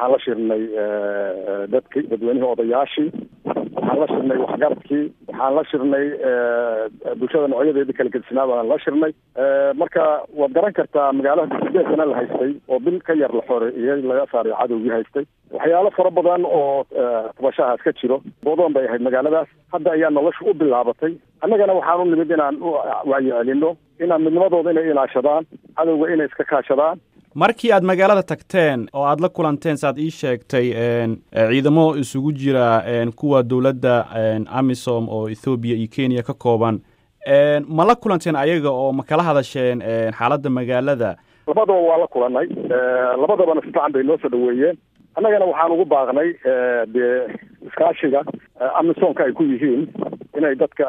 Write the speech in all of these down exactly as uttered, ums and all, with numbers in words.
waxaan la shirnay dadki dadweynihii odayaashii, waxaan la shirnay waxgaradkii, waxaan la shirnay bulshada noocyadeedii kala gedisnaa baan la shirnay. marka waad garan kartaa magaalada sideed sana la haystay oo bil ka yar la xoreeyay laga saaray cadowgii haystay. waxyaalo fara badan oo tabashahaas ka jiro boodon bay ahayd magaaladaas. hadda ayaa nolosha u bilaabatay. annagana waxaan u nimid inaan wacyigelino, inaan midnimadooda inay ilaashadaan, cadowga inay iska kaashadaan. markii aad magaalada tagteen oo aad la kulanteen saad ii sheegtay ciidamo isugu jira kuwa dowladda amisom oo Ethiopia iyo Kenya ka kooban, ma la kulanteen ayaga oo ma kala hadasheen xaaladda magaalada? labadaba waa la kulanay, labadabana si fiican bay noo soo dhaweeyeen. annagana waxaan ugu baaqnay dee iskaashiga amisomka ay ku yihiin inay dadka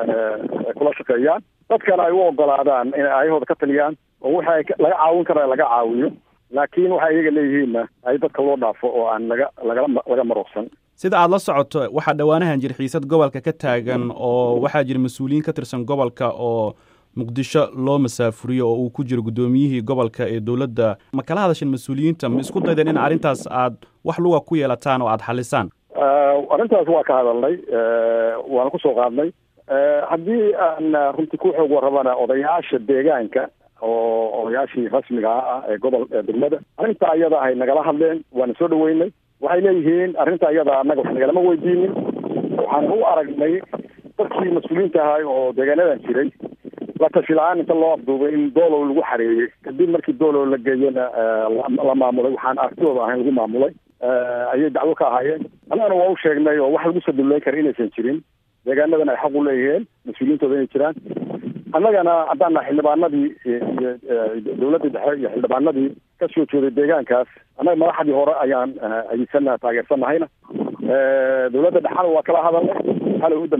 kula shaqeeyaan, dadkana ay u ogolaadaan inay ayahooda ka taliyaan oo waxa laga caawin kara laga caawiyo, laakiin waxa iyaga leeyihiinna ay dadka loo dhaafo oo aan laga laga laga marooqsan. sida aad la socoto waxaa dhawaanahan jir xiisad gobolka ka taagan oo waxaa jira mas-uuliyiin ka tirsan gobolka oo muqdisho loo masaafuriyo oo uu ku jiro guddoomiyihii gobolka ee dowladda. ma kala hadasheen mas-uuliyiinta, ma isku daydeen in arrintaas aad wax luga ku yeelataan oo aad xalisaan? arrintaas waa ka hadalnay, waana ku soo qaadnay. haddii aan runtii ku xoog warrabana odayaasha deegaanka oo odayaashii rasmiga ah ee gobol degmada arrinta iyada ay nagala hadleen, waana soo dhaweynay. waxay leeyihiin arrinta iyada annaga wax nagalama weydiinin, waxaan u aragnay dadkii mas-uuliyiinta ahay oo deegaanadan jiray la tashi la-aan inta loo afduubay in doolow lagu xareeyey. kadib markii doolow la geeyena la maamulay, waxaan aragtidooda ahayn lagu maamulay, ayay dacwo ka ahaayeen. annagana waa u sheegnay oo wax lagu saduleyn kara inaysan jirin, deegaanadan ay xaq u leeyihiin mas-uuliyiintooda inay jiraan. annagana haddaan nahay xildhibaanadii iyo dowladda dhexe iyo xildhibaanadii ka soo jeeday deegaankaas, annaga madaxdii hore ayaan ayidsana taageersanahayna. dowladda dhexena waa kala hadalnay, xalay u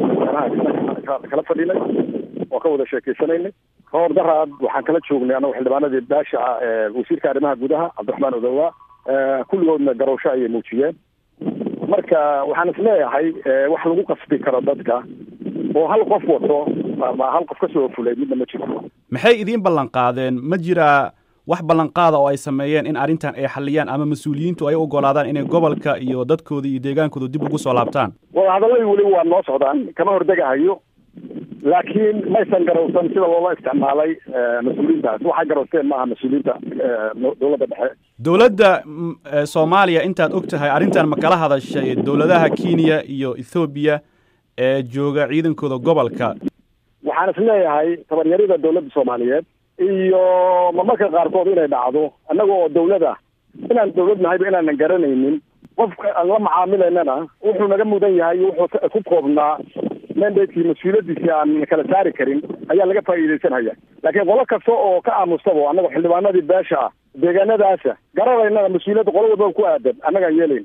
dambeysay kala fadhinay oo ka wada sheekeysanaynay. kahor daraad waxaan kala joognay annago xildhibaanadii baasha wasiirka arrimaha gudaha cabdiraxmaan odawaa, kulligoodna garowsho ayay muujiyeen. marka waxaan isleeyahay wax lagu qasbi karo dadka oo hal qof wato ama hal qof ka soo fulay midna ma jiro. maxay idiin ballan qaadeen? ma jiraa wax ballanqaada oo ay sameeyeen in arrintan ay xaliyaan ama mas-uuliyiintu ay ogolaadaan inay gobolka iyo dadkooda iyo deegaankooda dib ugu soo laabtaan? wadahadalladii weli waa noo socdaan, kama hordegahayo, laakiin maysan garowsan sida loola isticmaalay mas-uuliyiintaas. waxay garowsteen maaha mas-uuliyiinta dowladda dhexe. dowladda soomaaliya intaad og tahay arrintan ma kala hadashay dowladaha Kenya iyo Ethiopia ee jooga ciidankooda gobolka? waxaan is leeyahay tabaryarida dowladda Soomaaliyeed iyo marmarka qaarkood inay dhacdo annaga oo dowladda inaan dowlad nahayba inaanan garanaynin, qofka aan la macaamilaynana wuxuu naga mudan yahay, wuxuu ku koobnaa mandatekii mas-uuliyadiisii aan kala saari karin ayaa laga faa'iidaysanhaya. laakiin qolo kasta oo ka aamustaba annaga xildhibaanadii beesha ah deegaanadaasa garanaynana mas-uuliyadda qolo walba ku aadan annagaan yeelayn.